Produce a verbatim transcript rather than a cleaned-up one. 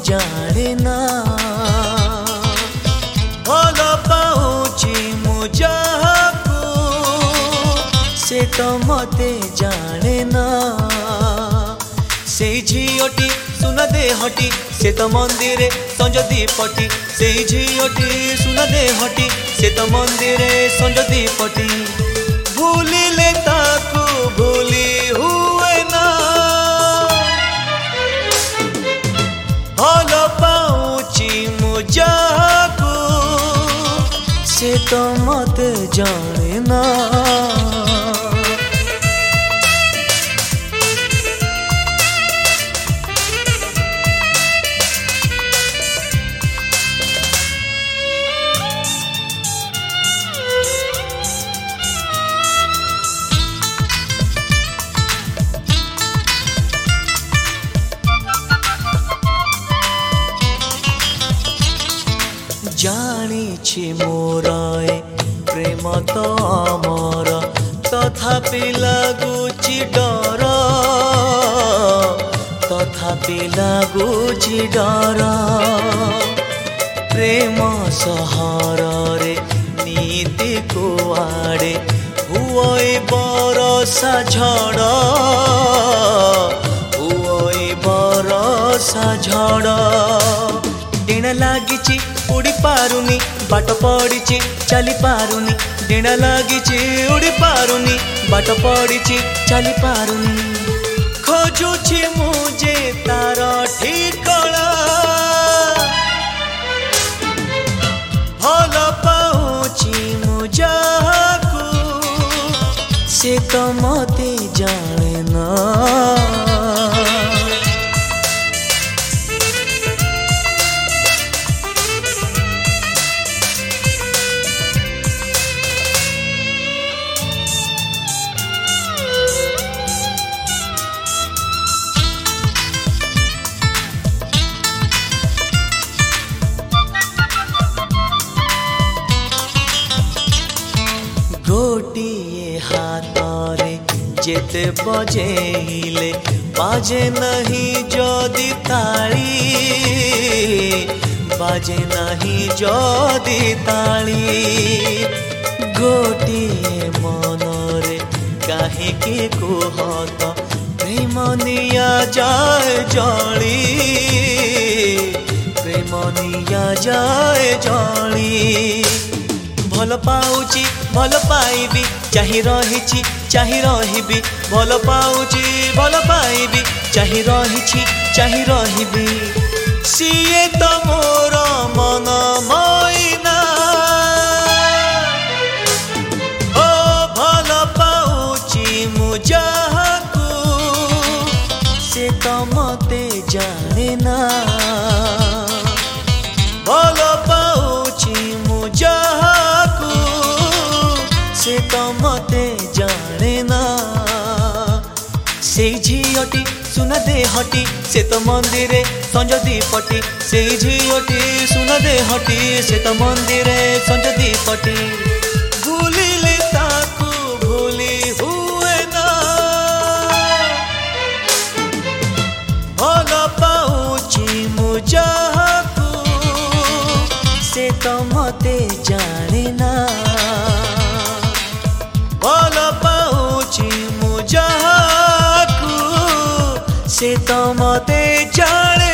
जाने ना भल पाऊची मु जाहाकू से तो मते जाने ना से झीटी सुन दे हटी से तो मंदिर संज दीपटी से झीटी सुन दे हटी से तो मंदिर संज दीपटी भूलिले ताकू भूली हुए ना भल पाऊची मु जाहाकू से तो मते जाने ना जानी मोर प्रेम तो आमर तथापि लगुची डर तथापि लगुची डर प्रेम सहर रे नीति कुआड़े हुए बरसा झड़ हुए बरसा झड़ डेण लागिची उड़ी पारुनी बाट पड़ी चली पारुनी डेण लागिची उड़ी पारुनी बाट पड़ी चली पारुनी खोजुछि मुझे तार ठिकणा भल पाऊची मु जाहाकू से तो मते जाने ना गोटिए हाथरे जेते बजेले बाजे नहीं जदि ताली बाजे नहीं जदि ताली गोटिए मनरे काहे के कुहत प्रेम निया जाए जली प्रेम निया जाए जली भल पाऊची भल पाइबी चाहि रहिछि चाहि रहिबी भल पाऊची भल पाइबी चाहि रहिछि चाहि रहिबी सिए तो मोर मन मैना ओ भल पाऊची मु जाहाकू से तो मते जाने ना भल पाऊची मु जाहाकू से तो मते जाने ना से झीटी सुन दे हटी से तो मंदिर संज दीपटी से झीटी सुन दे हटी से तो मंदिर संज दीपटी भूलिले ताकू भूली हुए ना भल पाऊची मु जाहाकू से तो मते जाने ना भल पाऊची मु जाहाकू से तो मते जाने